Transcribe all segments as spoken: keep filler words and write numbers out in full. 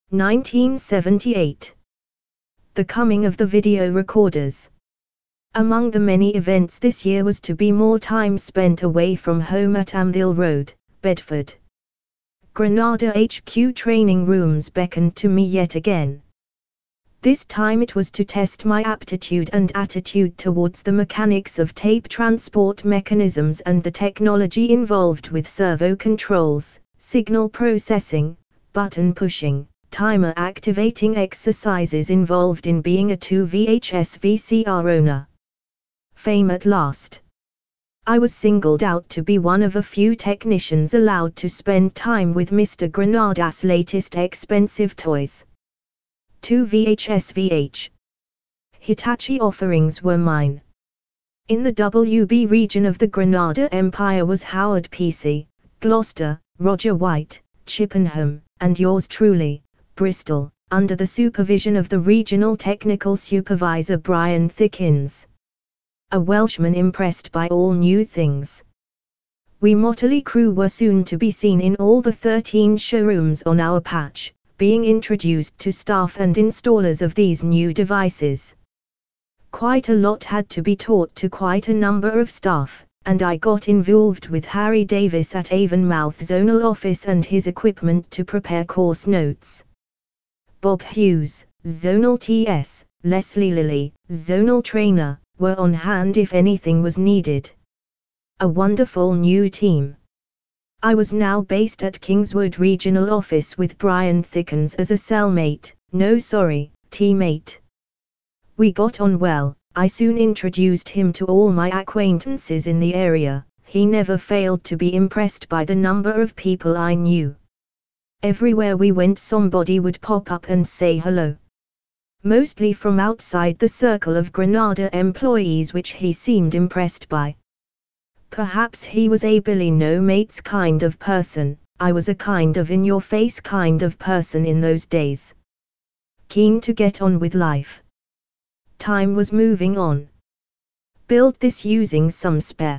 nineteen seventy-eight. The coming of the video recorders. Among the many events this year was to be more time spent away from home at Amthill Road, Bedford. Granada H Q training rooms beckoned to me yet again. This time it was to test my aptitude and attitude towards the mechanics of tape transport mechanisms and the technology involved with servo controls, signal processing, button pushing, timer activating exercises involved in being a two V H S V C R owner. Fame at last. I was singled out to be one of a few technicians allowed to spend time with Mister Granada's latest expensive toys. two V H S V H. Hitachi offerings were mine. In the W B region of the Granada Empire was Howard Pesey, Gloucester, Roger White, Chippenham, and yours truly, Bristol, under the supervision of the regional technical supervisor Brian Thickins. A Welshman impressed by all new things. We motley crew were soon to be seen in all the thirteen showrooms on our patch, being introduced to staff and installers of these new devices. Quite a lot had to be taught to quite a number of staff, and I got involved with Harry Davis at Avonmouth Zonal Office and his equipment to prepare course notes. Bob Hughes, Zonal T S, Leslie Lilly, Zonal Trainer, were on hand if anything was needed. A wonderful new team. I was now based at Kingswood Regional Office with Brian Thickins as a cellmate, no sorry, teammate. We got on well. I soon introduced him to all my acquaintances in the area. He never failed to be impressed by the number of people I knew. Everywhere we went somebody would pop up and say hello. Mostly from outside the circle of Granada employees which he seemed impressed by. Perhaps he was a Billy no mates kind of person. I was a kind of in-your-face kind of person in those days. Keen to get on with life. Time was moving on. Build this using some spare.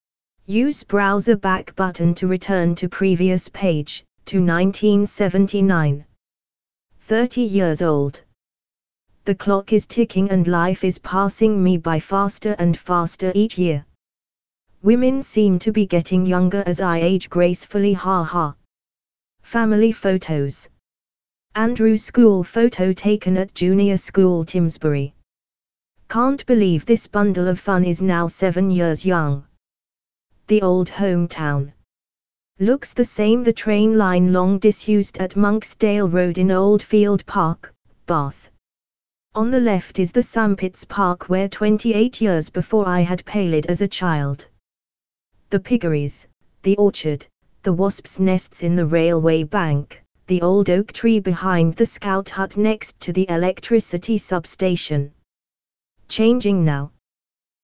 Use browser back button to return to previous page, to nineteen seventy-nine. thirty years old. The clock is ticking and life is passing me by faster and faster each year. Women seem to be getting younger as I age gracefully, ha ha. Family photos. Andrew school photo taken at junior school Timsbury. Can't believe this bundle of fun is now seven years young. The old hometown. Looks the same, the train line long disused at Monksdale Road in Oldfield Park, Bath. On the left is the Sampits Park where twenty-eight years before I had paled as a child. The piggeries, the orchard, the wasps' nests in the railway bank, the old oak tree behind the scout hut next to the electricity substation. Changing now.